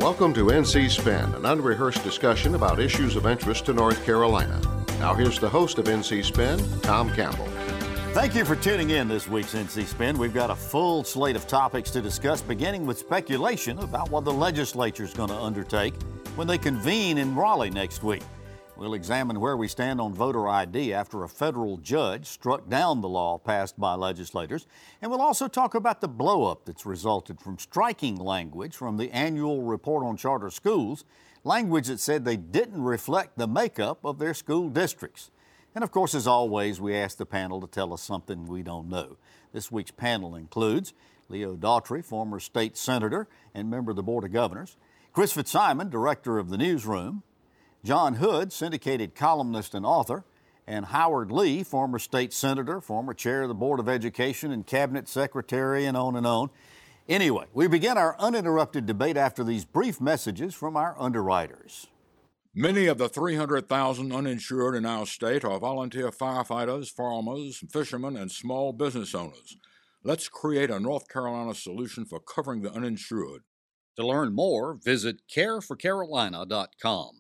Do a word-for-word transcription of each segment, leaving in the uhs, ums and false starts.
Welcome to N C Spin, an unrehearsed discussion about issues of interest to North Carolina. Now here's the host of N C Spin, Tom Campbell. Thank you for tuning in this week's N C Spin. We've got a full slate of topics to discuss, beginning with speculation about what the legislature is going to undertake when they convene in Raleigh next week. We'll examine where we stand on voter I D after a federal judge struck down the law passed by legislators. And we'll also talk about the blow-up that's resulted from striking language from the annual report on charter schools, language that said they didn't reflect the makeup of their school districts. And of course, as always, we ask the panel to tell us something we don't know. This week's panel includes Leo Daughtry, former state senator and member of the Board of Governors, Chris Fitzsimon, director of the Newsroom, John Hood, syndicated columnist and author, and Howard Lee, former state senator, former chair of the Board of Education and cabinet secretary, and on and on. Anyway, we begin our uninterrupted debate after these brief messages from our underwriters. Many of the three hundred thousand uninsured in our state are volunteer firefighters, farmers, fishermen, and small business owners. Let's create a North Carolina solution for covering the uninsured. To learn more, visit care for carolina dot com.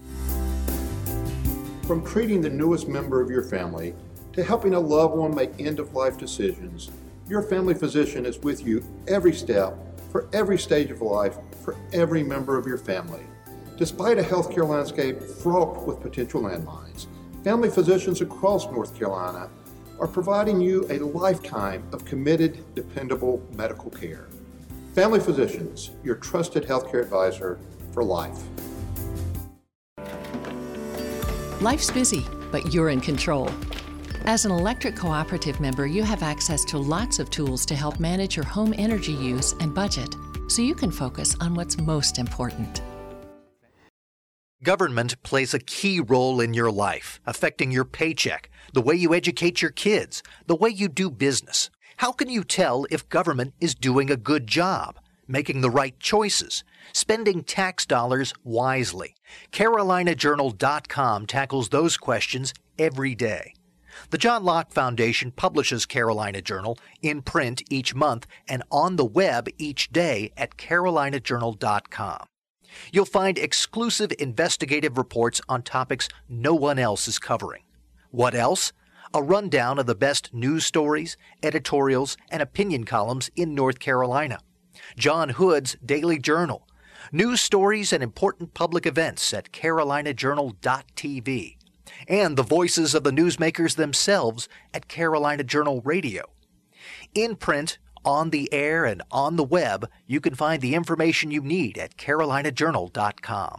From treating the newest member of your family to helping a loved one make end-of-life decisions, your family physician is with you every step, for every stage of life, for every member of your family. Despite a healthcare landscape fraught with potential landmines, family physicians across North Carolina are providing you a lifetime of committed, dependable medical care. Family Physicians, your trusted healthcare advisor for life. Life's busy, but you're in control. As an electric cooperative member, you have access to lots of tools to help manage your home energy use and budget, so you can focus on what's most important. Government plays a key role in your life, affecting your paycheck, the way you educate your kids, the way you do business. How can you tell if government is doing a good job, making the right choices, spending tax dollars wisely? Carolina Journal dot com tackles those questions every day. The John Locke Foundation publishes Carolina Journal in print each month and on the web each day at Carolina Journal dot com. You'll find exclusive investigative reports on topics no one else is covering. What else? A rundown of the best news stories, editorials, and opinion columns in North Carolina. John Hood's Daily Journal. News stories and important public events at Carolina Journal dot T V. And the voices of the newsmakers themselves at Carolina Journal Radio. In print, on the air, and on the web, you can find the information you need at Carolina Journal dot com.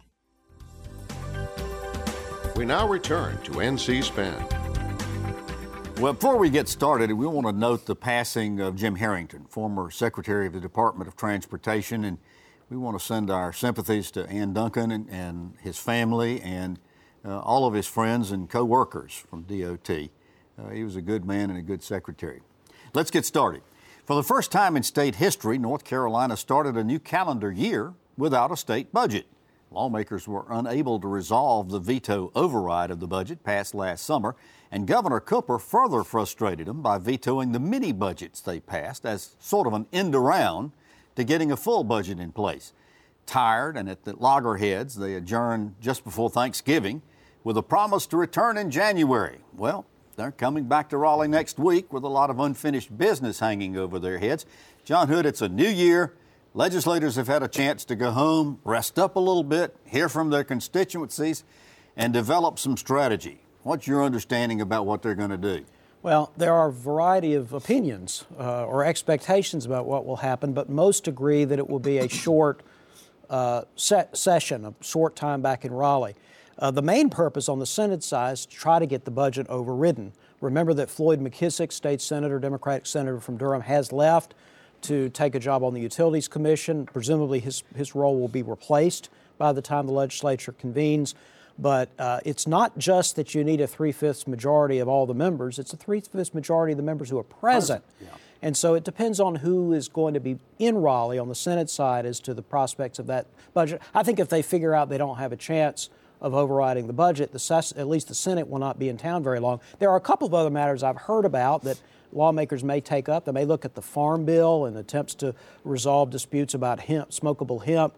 We now return to N C Spin. Well, before we get started, we want to note the passing of Jim Harrington, former Secretary of the Department of Transportation, and we want to send our sympathies to Ann Duncan and, and his family and uh, all of his friends and co-workers from D O T. Uh, he was a good man and a good secretary. Let's get started. For the first time in state history, North Carolina started a new calendar year without a state budget. Lawmakers were unable to resolve the veto override of the budget passed last summer, and Governor Cooper further frustrated them by vetoing the mini budgets they passed as sort of an end around to getting a full budget in place. Tired and at the loggerheads, they adjourned just before Thanksgiving with a promise to return in January. Well, they're coming back to Raleigh next week with a lot of unfinished business hanging over their heads. John Hood, it's a new year. Legislators have had a chance to go home, rest up a little bit, hear from their constituencies, and develop some strategy. What's your understanding about what they're going to do? Well, there are a variety of opinions uh, or expectations about what will happen, but most agree that it will be a short uh, se- session, a short time back in Raleigh. Uh, the main purpose on the Senate side is to try to get the budget overridden. Remember that Floyd McKissick, state senator, Democratic senator from Durham, has left to take a job on the Utilities Commission. Presumably his, his role will be replaced by the time the legislature convenes. But uh, it's not just that you need a three-fifths majority of all the members. It's a three-fifths majority of the members who are present. Yeah. And so it depends on who is going to be in Raleigh on the Senate side as to the prospects of that budget. I think if they figure out they don't have a chance of overriding the budget, the ses- at least the Senate will not be in town very long. There are a couple of other matters I've heard about that lawmakers may take up. They may look at the Farm Bill and attempts to resolve disputes about hemp, smokable hemp.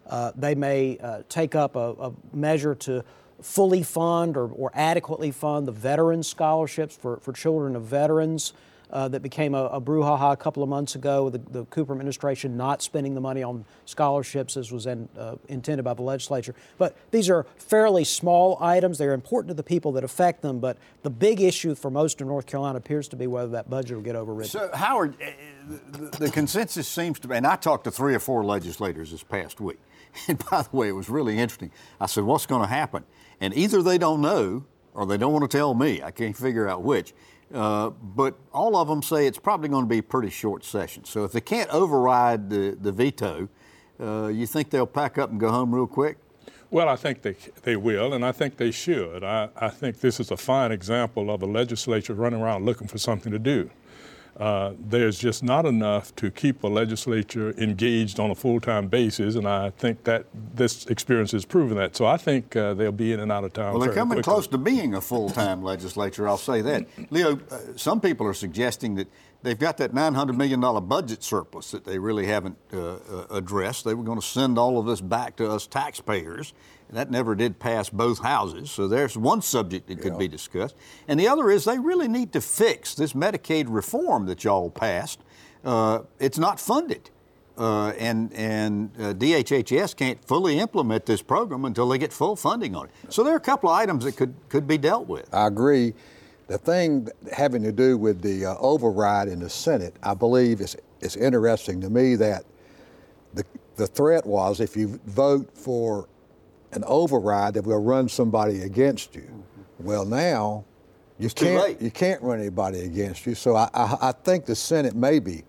Uh, they may uh, take up a, a measure to fully fund or, or adequately fund the veteran scholarships for, for children of veterans. Uh, that became a, a brouhaha a couple of months ago, the, the Cooper administration not spending the money on scholarships as was in, uh, intended by the legislature. But these are fairly small items. They're important to the people that affect them, but the big issue for most of North Carolina appears to be whether that budget will get overridden. So, Howard, the, the consensus seems to be, and I talked to three or four legislators this past week, and by the way, it was really interesting. I said, what's going to happen? And either they don't know or they don't want to tell me. I can't figure out which. Uh, but all of them say it's probably going to be a pretty short session. So if they can't override the, the veto, uh, you think they'll pack up and go home real quick? Well, I think they they will, and I think they should. I, I think this is a fine example of a legislature running around looking for something to do. Uh, there's just not enough to keep a legislature engaged on a full-time basis, and I think that this experience has proven that. So I think uh, they'll be in and out of town. Well, they're coming quickly. close to being a full-time legislature, I'll say that. Leo, uh, some people are suggesting that they've got that nine hundred million dollars budget surplus that they really haven't uh, uh, addressed. They were going to send all of this back to us taxpayers. And that never did pass both houses. So there's one subject that could yeah. be discussed. And the other is they really need to fix this Medicaid reform that y'all passed. Uh, it's not funded. Uh, and and uh, D H H S can't fully implement this program until they get full funding on it. So there are a couple of items that could, could be dealt with. I agree. The thing having to do with the uh, override in the Senate, I believe is it's interesting to me that the the threat was if you vote for an override that will run somebody against you. Mm-hmm. Well, now you it's too can't late. you can't run anybody against you. So I, I I think the Senate maybe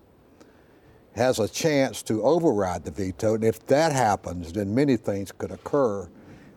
has a chance to override the veto, and if that happens, then many things could occur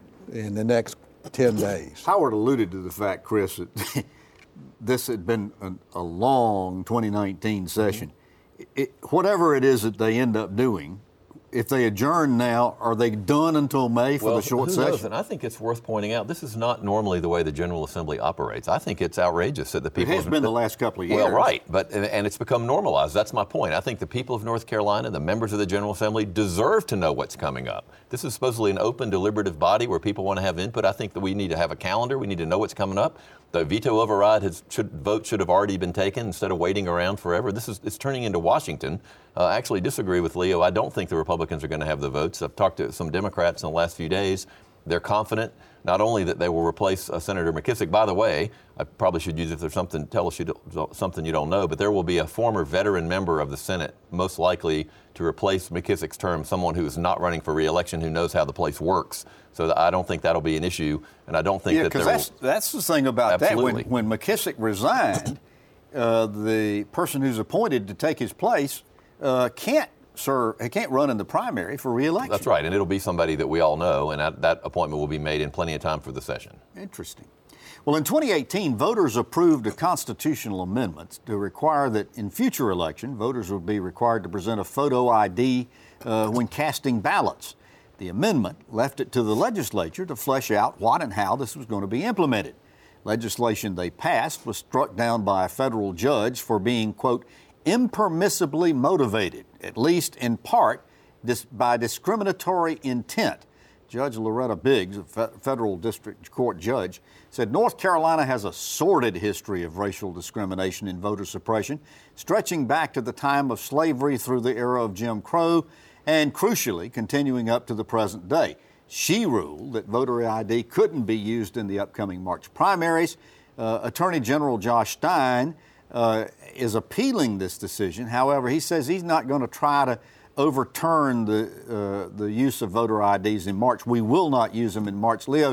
in the next ten days. Howard alluded to the fact, Chris, that this had been a, a long twenty nineteen session. Mm-hmm. It, whatever it is that they end up doing, if they adjourn now, are they done until May for well, the short who session? Knows? And I think it's worth pointing out, this is not normally the way the General Assembly operates. I think it's outrageous that the people... It has of, been the last couple of years. Well, right, but and it's become normalized. That's my point. I think the people of North Carolina, the members of the General Assembly, deserve to know what's coming up. This is supposedly an open, deliberative body where people want to have input. I think that we need to have a calendar. We need to know what's coming up. The veto override has, should, vote should have already been taken instead of waiting around forever. This is it's turning into Washington. Uh, I actually disagree with Leo. I don't think the Republicans are going to have the votes. I've talked to some Democrats in the last few days. They're confident not only that they will replace uh, Senator McKissick. By the way, I probably should use if there's something, tell us you don't, something you don't know, but there will be a former veteran member of the Senate, most likely to replace McKissick's term, someone who is not running for re-election, who knows how the place works. So I don't think that'll be an issue, and I don't think yeah, that there that's, will... that's the thing about Absolutely. that. When, when McKissick resigned, uh, the person who's appointed to take his place uh, can't Sir, he can't run in the primary for re-election. That's right, and it'll be somebody that we all know, and that, that appointment will be made in plenty of time for the session. Interesting. Well, in twenty eighteen, voters approved a constitutional amendment to require that in future election, voters would be required to present a photo I D uh, when casting ballots. The amendment left it to the legislature to flesh out what and how this was going to be implemented. Legislation they passed was struck down by a federal judge for being, quote, impermissibly motivated, at least in part, dis- by discriminatory intent. Judge Loretta Biggs, a fe- federal district court judge, said North Carolina has a sordid history of racial discrimination and voter suppression, stretching back to the time of slavery through the era of Jim Crow, and crucially, continuing up to the present day. She ruled that voter I D couldn't be used in the upcoming March primaries. Uh, Attorney General Josh Stein Uh, is appealing this decision. However, he says he's not going to try to overturn the uh, the use of voter I Ds in March. We will not use them in March. Leo,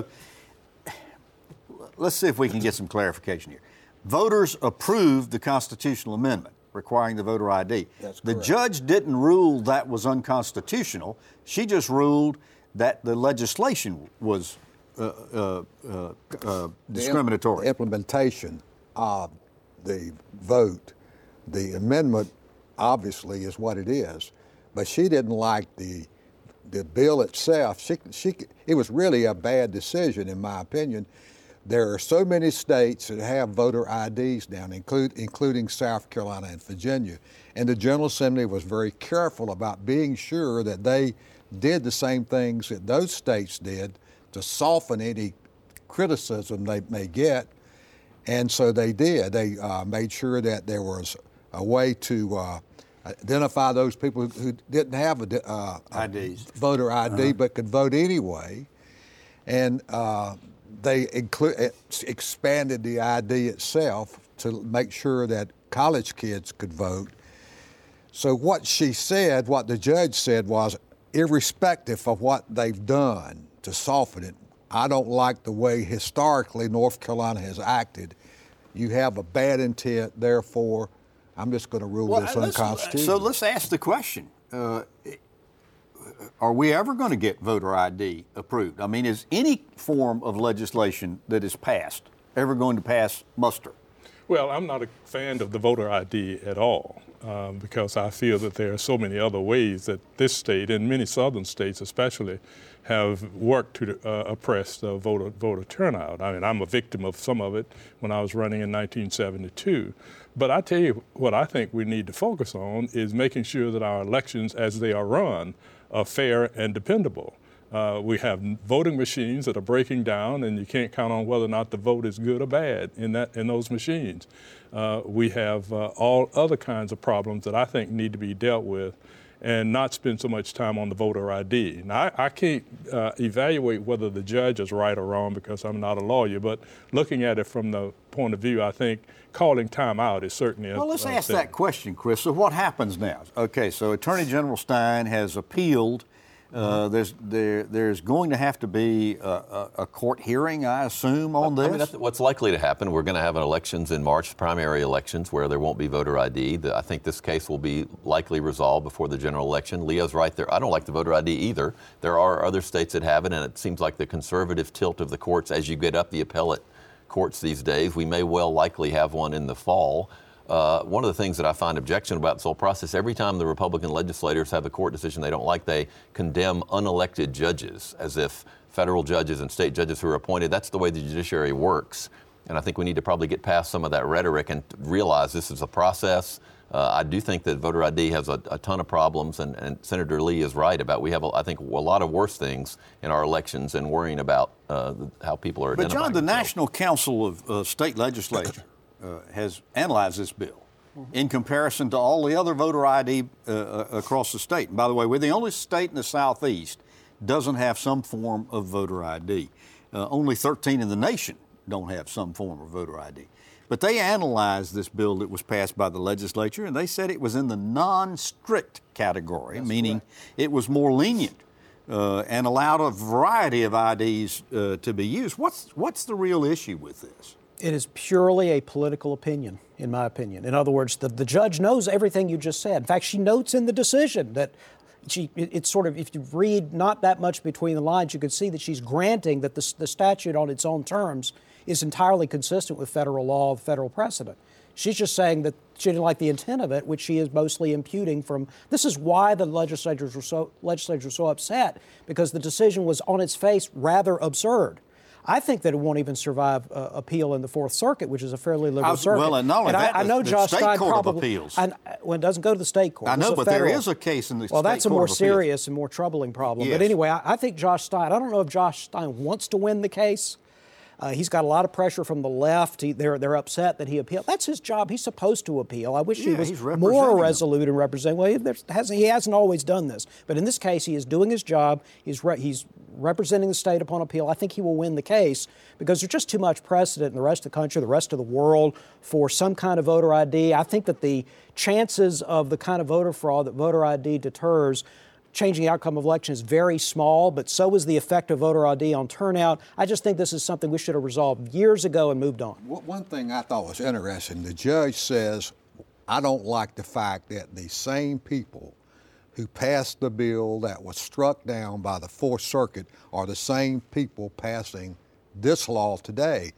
let's see if we can get some clarification here. Voters approved the constitutional amendment requiring the voter I D. That's the correct. judge didn't rule that was unconstitutional. She just ruled that the legislation was uh, uh, uh, uh, discriminatory. The implementation of the vote, the amendment obviously is what it is, but she didn't like the the bill itself. She, she, it was really a bad decision in my opinion, there are so many states that have voter I Ds now, include, including South Carolina and Virginia. And the General Assembly was very careful about being sure that they did the same things that those states did to soften any criticism they may get. And so they did. They uh, made sure that there was a way to uh, identify those people who didn't have a, uh, I Ds. a voter I D Uh-huh. but could vote anyway. And uh, they inclu- expanded the I D itself to make sure that college kids could vote. So what she said, what the judge said was, irrespective of what they've done to soften it, I don't like the way historically North Carolina has acted. You have a bad intent, therefore I'm just going to rule Well, this let's- unconstitutional. So let's ask the question. Uh, are we ever going to get voter I D approved? I mean, is any form of legislation that is passed ever going to pass muster? Well, I'm not a fan of the voter I D at all um, because I feel that there are so many other ways that this state and many southern states especially have worked to uh, oppress the voter, voter turnout. I mean, I'm a victim of some of it when I was running in nineteen seventy-two. But I tell you what I think we need to focus on is making sure that our elections as they are run are fair and dependable. Uh, we have voting machines that are breaking down, and you can't count on whether or not the vote is good or bad in that in those machines. Uh, we have uh, all other kinds of problems that I think need to be dealt with, and not spend so much time on the voter I D. Now, I, I can't uh, evaluate whether the judge is right or wrong because I'm not a lawyer, but looking at it from the point of view, I think calling time out is certainly a Well, let's a ask thing. that question, Chris. So what happens now? Okay, so Attorney General Stein has appealed. Uh, there's there there's going to have to be a, a, a court hearing, I assume, on this. I mean, that's what's likely to happen. We're going to have elections in March, primary elections, where there won't be voter I D. The, I think this case will be likely resolved before the general election. Leo's right there. I don't like the voter I D either. There are other states that have it, and it seems like the conservative tilt of the courts as you get up the appellate courts these days. We may well likely have one in the fall. Uh, one of the things that I find objectionable about this whole process, every time the Republican legislators have a court decision they don't like, they condemn unelected judges as if federal judges and state judges who are appointed, that's the way the judiciary works. And I think we need to probably get past some of that rhetoric and realize this is a process. Uh, I do think that voter I D has a, a ton of problems, and, and Senator Lee is right about we have, a, I think, a lot of worse things in our elections and worrying about uh, how people are But identifying John, the themselves. National Council of uh, State Legislature uh, has analyzed this bill in comparison to all the other voter I D uh, uh, across the state. And by the way, we're the only state in the Southeast doesn't have some form of voter I D. Uh, only thirteen in the nation don't have some form of voter I D. But they analyzed this bill that was passed by the legislature, and they said it was in the non-strict category, That's meaning correct. It was more lenient uh, and allowed a variety of I Ds uh, to be used. What's, what's the real issue with this? It is purely a political opinion, in my opinion. In other words, the, the judge knows everything you just said. In fact, she notes in the decision that she, it, it's sort of, if you read not that much between the lines, you could see that she's granting that the, the statute on its own terms is entirely consistent with federal law, federal precedent. She's just saying that she didn't like the intent of it, which she is mostly imputing from. This is why the legislators were so, legislators were so upset, because the decision was on its face rather absurd. I think that it won't even survive uh, appeal in the Fourth Circuit, which is a fairly liberal was, circuit. Well, and not only and that, I, I know the, Josh the State Stein Court probably, of Appeals. And when it doesn't go to the state court. I know, but federal. there is a case in the well, State that's a Court more of Appeals. serious and more troubling problem. Yes. But anyway, I, I think Josh Stein, I don't know if Josh Stein wants to win the case. Uh, he's got a lot of pressure from the left. He, they're they're upset that he appealed. That's his job. He's supposed to appeal. I wish Yeah, he was he's more representing resolute in representing. Well, he hasn't, he hasn't always done this, but in this case, he is doing his job. He's re, he's representing the state upon appeal. I think he will win the case because there's just too much precedent in the rest of the country, the rest of the world, for some kind of voter I D. I think that the chances of the kind of voter fraud that voter I D deters changing the outcome of election is very small, but so is the effect of voter I D on turnout. I just think this is something we should have resolved years ago and moved on. One thing I thought was interesting, the judge says, I don't like the fact that the same people who passed the bill that was struck down by the Fourth Circuit are the same people passing this law today,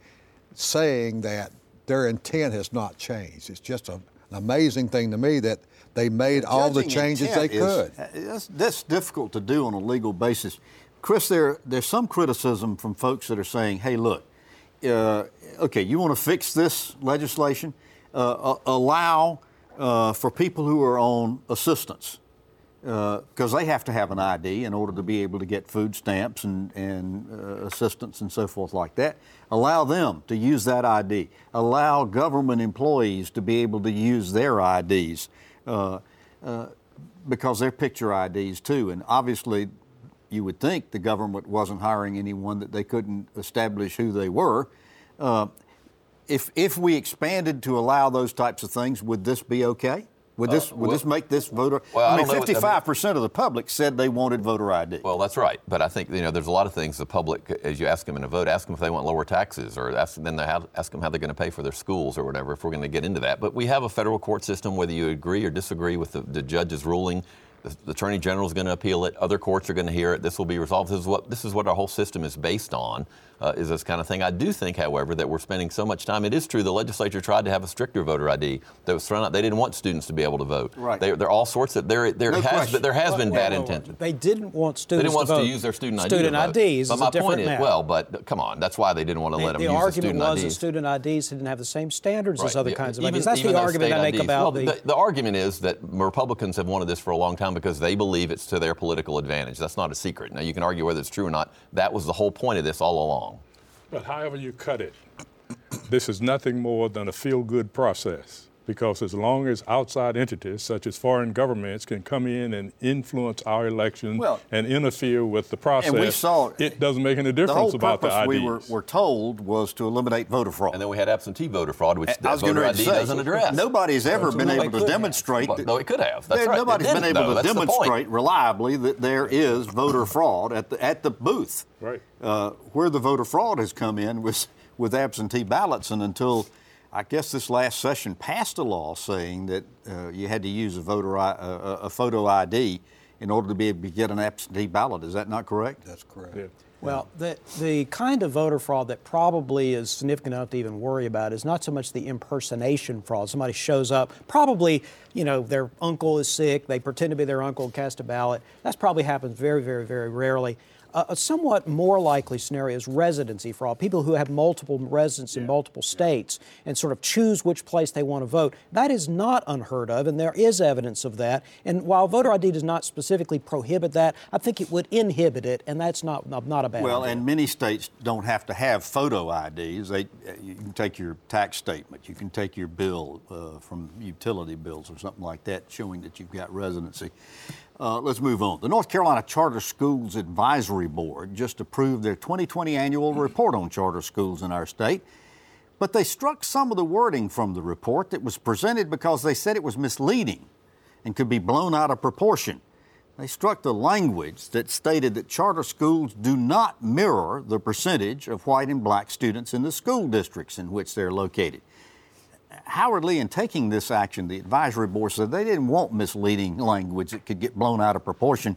saying that their intent has not changed. It's just a, an amazing thing to me that they made all the changes they could. That's, that's difficult to do on a legal basis. Chris, there, there's some criticism from folks that are saying, hey, look, uh, okay, you want to fix this legislation? Uh, allow uh, for people who are on assistance, because uh, they have to have an I D in order to be able to get food stamps and, and uh, assistance and so forth like that. Allow them to use that I D. Allow government employees to be able to use their I Ds uh, uh, because they're picture I Ds too. And obviously, you would think the government wasn't hiring anyone that they couldn't establish who they were. Uh, if if we expanded to allow those types of things, would this be okay? Would this uh, would well, this make this voter? Well, I mean, fifty-five percent of the public said they wanted voter I D. Well, that's right, but I think you know there's a lot of things the public, as you ask them in a vote, ask them if they want lower taxes, or ask them then they have, ask them how they're going to pay for their schools or whatever. If we're going to get into that, but we have a federal court system. Whether you agree or disagree with the, the judge's ruling, the, the Attorney General is going to appeal it. Other courts are going to hear it. This will be resolved. This is what this is what our whole system is based on. Uh, is this kind of thing. I do think, however, that we're spending so much time. It is true the legislature tried to have a stricter voter I D that was thrown out. They didn't want students to be able to vote. Right. They, they're all sorts of there. There no has been, there has well, been well, bad well, intention. They didn't want students. They didn't want to, to vote. use their student I D. Student I Ds. But is my a different point is, matter. well, but come on, that's why they didn't want to let the, them the use the argument student was I Ds. that student I Ds didn't have the same standards right. as other yeah. kinds of even, I Ds. That's the argument I make I Ds. about well, the, the. The argument is that Republicans have wanted this for a long time because they believe it's to their political advantage. That's not a secret. Now you can argue whether it's true or not. That was the whole point of this all along. But however you cut it, this is nothing more than a feel-good process, because as long as outside entities such as foreign governments can come in and influence our election well, and interfere with the process, and we saw, it doesn't make any difference the whole about the I Ds. we were, were told was to eliminate voter fraud. And then we had absentee voter fraud, which I was voter I D say, doesn't address. Nobody's ever been able to demonstrate. Well, no, it could have. That's right. Nobody's been able though. to That's demonstrate reliably that there is voter fraud at the at the booth. Right. Uh, where the voter fraud has come in was with absentee ballots, and until I guess this last session passed a law saying that uh, you had to use a voter I, uh, a photo I D in order to be able to get an absentee ballot. Is that not correct? That's correct. Yeah. Well, the, the kind of voter fraud that probably is significant enough to even worry about is not so much the impersonation fraud. Somebody shows up, probably, you know, their uncle is sick, they pretend to be their uncle and cast a ballot. That probably happens very, very, very rarely. Uh, a somewhat more likely scenario is residency fraud. People who have multiple residents in multiple states and sort of choose which place they want to vote. That is not unheard of, and there is evidence of that. And while voter I D does not specifically prohibit that, I think it would inhibit it, and that's not not a bad well, idea. and many states don't have to have photo I Ds. They, you can take your tax statement, you can take your bill uh, from utility bills or something like that, showing that you've got residency. Uh, let's move on. The North Carolina Charter Schools Advisory Board just approved their twenty twenty annual report on charter schools in our state, but they struck some of the wording from the report that was presented because they said it was misleading and could be blown out of proportion. They struck the language that stated that charter schools do not mirror the percentage of white and black students in the school districts in which they're located. Howard Lee, in taking this action, the advisory board said they didn't want misleading language that could get blown out of proportion,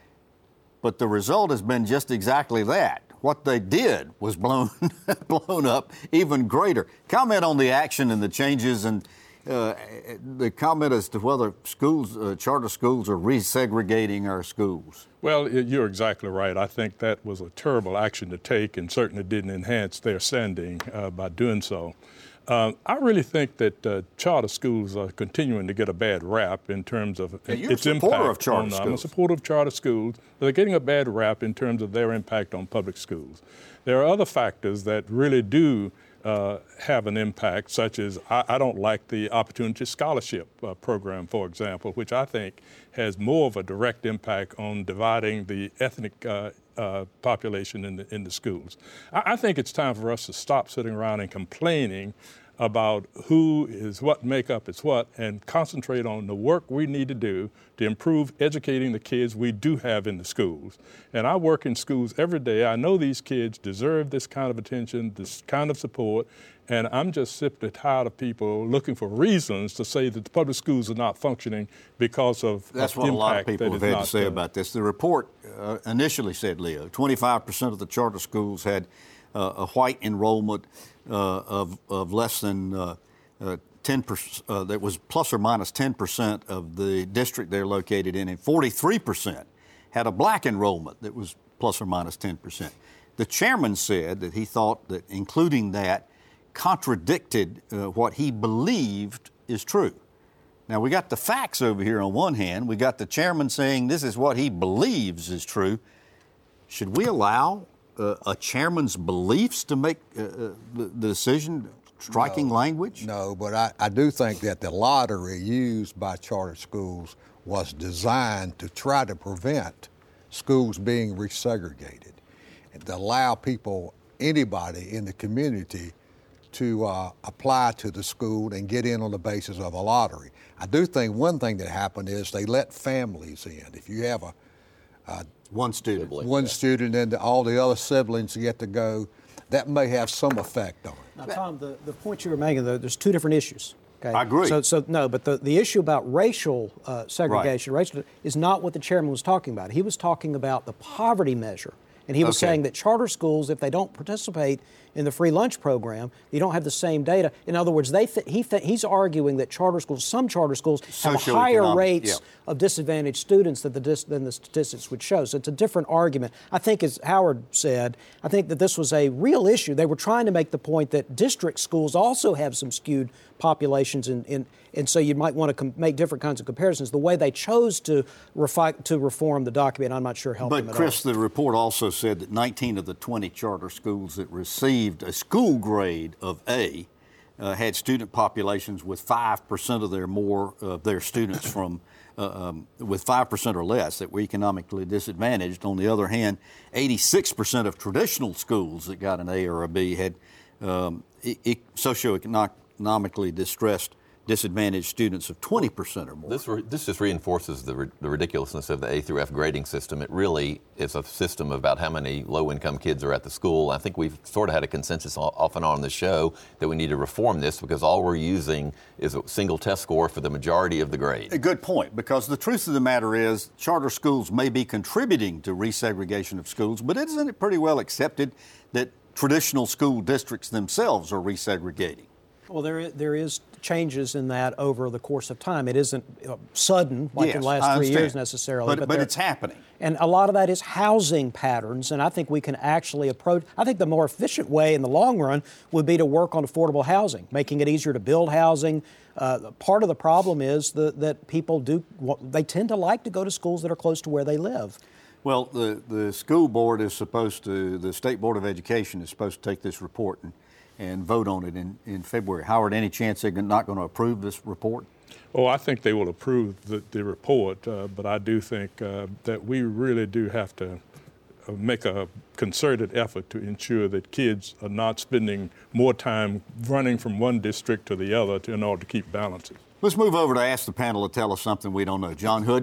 but the result has been just exactly that. What they did was blown blown up even greater. Comment on the action and the changes, and uh, the comment as to whether schools, uh, charter schools, are resegregating our schools. Well, you're exactly right. I think that was a terrible action to take, and certainly didn't enhance their standing uh, by doing so. Uh, I really think that uh, charter schools are continuing to get a bad rap in terms of yeah, you're its a supporter impact of charter on, schools. I'm a supporter of charter schools. They're getting a bad rap in terms of their impact on public schools. There are other factors that really do uh, have an impact, such as I, I don't like the Opportunity Scholarship uh, program, for example, which I think has more of a direct impact on dividing the ethnic uh, uh, population in the, in the schools. I, I think it's time for us to stop sitting around and complaining about who is what makeup is what, and concentrate on the work we need to do to improve educating the kids we do have in the schools. And I work in schools every day. I know these kids deserve this kind of attention, this kind of support, and I'm just simply tired of people looking for reasons to say that the public schools are not functioning because of That's of what a lot of impact people that have is had not to say there. about this. The report uh, initially said, Leo, twenty-five percent of the charter schools had uh, a white enrollment uh, of, of less than uh, uh, ten percent, uh, that was plus or minus ten percent of the district they're located in, and forty-three percent had a black enrollment that was plus or minus ten percent. The chairman said that he thought that including that contradicted uh, what he believed is true. Now, we got the facts over here on one hand. We got the chairman saying this is what he believes is true. Should we allow uh, a chairman's beliefs to make uh, the, the decision, striking no, language? No, but I, I do think that the lottery used by charter schools was designed to try to prevent schools being resegregated and to allow people, anybody in the community, to uh, apply to the school and get in on the basis of a lottery. I do think one thing that happened is they let families in. If you have a, a one student, Sibling, one yeah. student and all the other siblings get to go, that may have some effect on it. Now, Tom, the, the point you were making, though, there's two different issues. Okay? I agree. So, so no, but the, the issue about racial uh, segregation, right. racial, is not what the chairman was talking about. He was talking about the poverty measure. And he was okay. saying that charter schools, if they don't participate in the free lunch program, you don't have the same data. In other words, they th- he th- he's arguing that charter schools, some charter schools, have higher rates yeah. of disadvantaged students than the, dis- than the statistics would show. So it's a different argument. I think, as Howard said, I think that this was a real issue. They were trying to make the point that district schools also have some skewed populations, in, in, and so you might want to com- make different kinds of comparisons. The way they chose to, refi- to reform the document, I'm not sure helped them But, at Chris, all. the report also said that nineteen of the twenty charter schools that received a school grade of A uh, had student populations with five percent of their more of their students from uh, um, with five percent or less that were economically disadvantaged. On the other hand, eighty-six percent of traditional schools that got an A or a B had um, e- e- socioeconomically distressed disadvantaged students of twenty percent or more. This, re- this just reinforces the, ri- the ridiculousness of the A through F grading system. It really is a system about how many low-income kids are at the school. I think we've sort of had a consensus off and on in the show that we need to reform this because all we're using is a single test score for the majority of the grade. A good point, because the truth of the matter is charter schools may be contributing to resegregation of schools, but isn't it pretty well accepted that traditional school districts themselves are resegregating? Well, there is, there is changes in that over the course of time. It isn't uh, sudden, like yes, in the last I three understand. years necessarily. But, but but there, it's happening. And a lot of that is housing patterns, and I think we can actually approach, I think the more efficient way in the long run would be to work on affordable housing, making it easier to build housing. Uh, part of the problem is the, that people do, they tend to like to go to schools that are close to where they live. Well, the, the school board is supposed to, the State Board of Education is supposed to take this report and and vote on it in, in February. Howard, any chance they're not going to approve this report? Oh, I think they will approve the, the report, uh, but I do think uh, that we really do have to uh, make a concerted effort to ensure that kids are not spending more time running from one district to the other to, in order to keep balancing. Let's move over to ask the panel to tell us something we don't know. John Hood?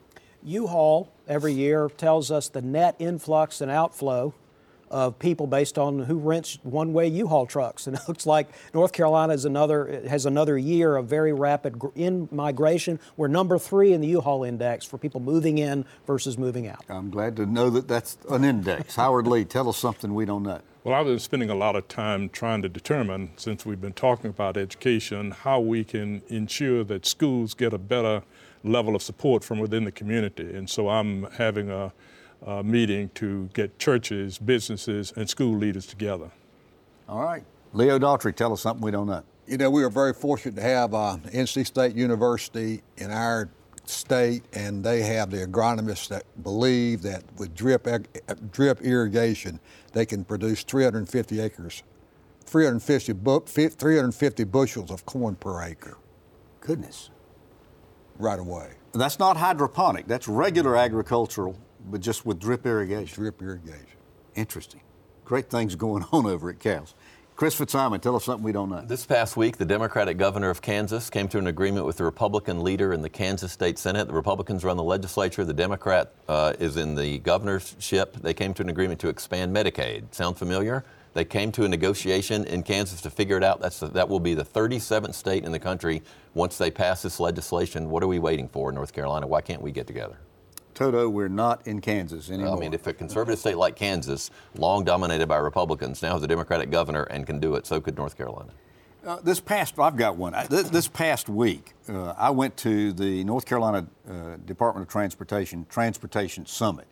U-Haul every year tells us the net influx and outflow of people based on who rents one-way U-Haul trucks. And it looks like North Carolina is another, has another year of very rapid in-migration. We're number three in the U-Haul index for people moving in versus moving out. I'm glad to know that that's an index. Howard Lee, tell us something we don't know. Well, I've been spending a lot of time trying to determine, since we've been talking about education, how we can ensure that schools get a better level of support from within the community. And so I'm having a Uh, meeting to get churches, businesses, and school leaders together. All right. Leo Daughtry, tell us something we don't know. You know, we are very fortunate to have uh, N C State University in our state, and they have the agronomists that believe that with drip drip irrigation, they can produce three hundred fifty acres, three hundred fifty, bu- three hundred fifty bushels of corn per acre. Goodness. Right away. That's not hydroponic. That's regular agricultural, but just with drip irrigation. Drip irrigation. Interesting. Great things going on over at Cal's. Chris Fitzsimon, tell us something we don't know. This past week, the Democratic governor of Kansas came to an agreement with the Republican leader in the Kansas State Senate. The Republicans run the legislature. The Democrat uh, is in the governorship. They came to an agreement to expand Medicaid. Sound familiar? They came to a negotiation in Kansas to figure it out. That's the, that will be the thirty-seventh state in the country once they pass this legislation. What are we waiting for in North Carolina? Why can't we get together? Toto, we're not in Kansas anymore. I mean, if a conservative state like Kansas, long dominated by Republicans, now has a Democratic governor and can do it, so could North Carolina. Uh, this past, I've got one. This, this past week, uh, I went to the North Carolina uh, Department of Transportation Transportation Summit,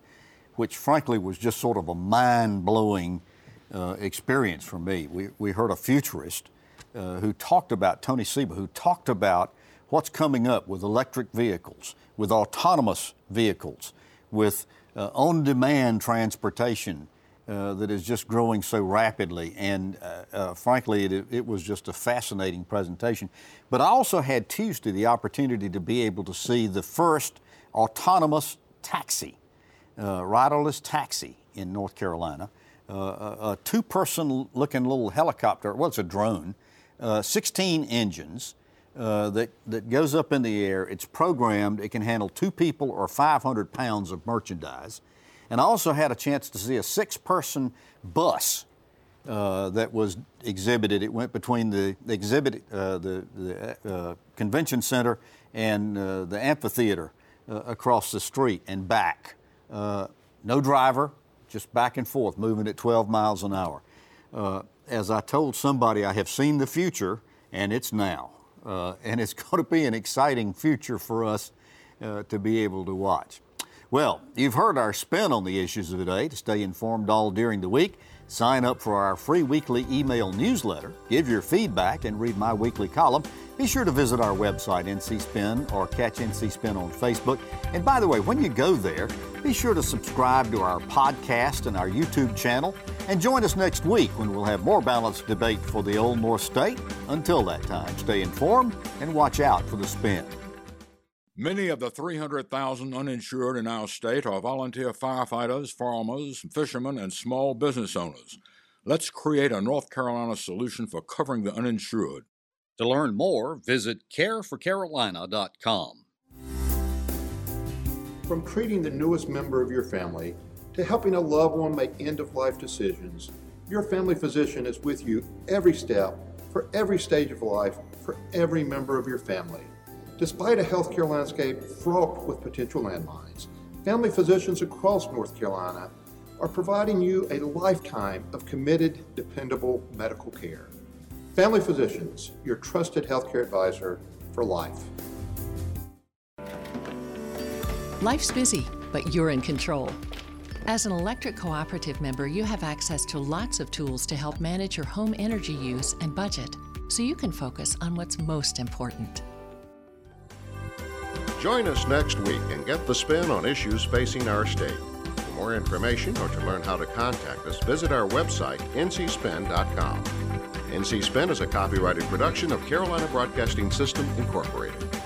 which frankly was just sort of a mind-blowing uh, experience for me. We, we heard a futurist uh, who talked about, Tony Seba, who talked about what's coming up with electric vehicles, with autonomous vehicles, with uh, on-demand transportation uh, that is just growing so rapidly. And uh, uh, frankly, it, it was just a fascinating presentation. But I also had Tuesday the opportunity to be able to see the first autonomous taxi, uh, riderless taxi in North Carolina. Uh, a, a two-person looking little helicopter, well, it's a drone, uh, sixteen engines, Uh, that, that goes up in the air. It's programmed. It can handle two people or five hundred pounds of merchandise. And I also had a chance to see a six-person bus uh, that was exhibited. It went between the, the exhibit, uh, the, the uh, convention center and uh, the amphitheater uh, across the street and back. Uh, no driver, just back and forth, moving at twelve miles an hour. Uh, as I told somebody, I have seen the future, and it's now. Uh, and it's going to be an exciting future for us uh, to be able to watch. Well, you've heard our spin on the issues of the day. To stay informed all during the week, sign up for our free weekly email newsletter, give your feedback, and read my weekly column. Be sure to visit our website, N C Spin, or catch N C Spin on Facebook. And by the way, when you go there, be sure to subscribe to our podcast and our YouTube channel. And join us next week when we'll have more balanced debate for the Old North State. Until that time, stay informed and watch out for the spin. Many of the three hundred thousand uninsured in our state are volunteer firefighters, farmers, fishermen, and small business owners. Let's create a North Carolina solution for covering the uninsured. To learn more, visit care for carolina dot com. From treating the newest member of your family to helping a loved one make end-of-life decisions, your family physician is with you every step, for every stage of life, for every member of your family. Despite a healthcare landscape fraught with potential landmines, family physicians across North Carolina are providing you a lifetime of committed, dependable medical care. Family Physicians, your trusted healthcare advisor for life. Life's busy, but you're in control. As an electric cooperative member, you have access to lots of tools to help manage your home energy use and budget, so you can focus on what's most important. Join us next week and get the spin on issues facing our state. For more information or to learn how to contact us, visit our website, N C spin dot com. N C Spin is a copyrighted production of Carolina Broadcasting System, Incorporated.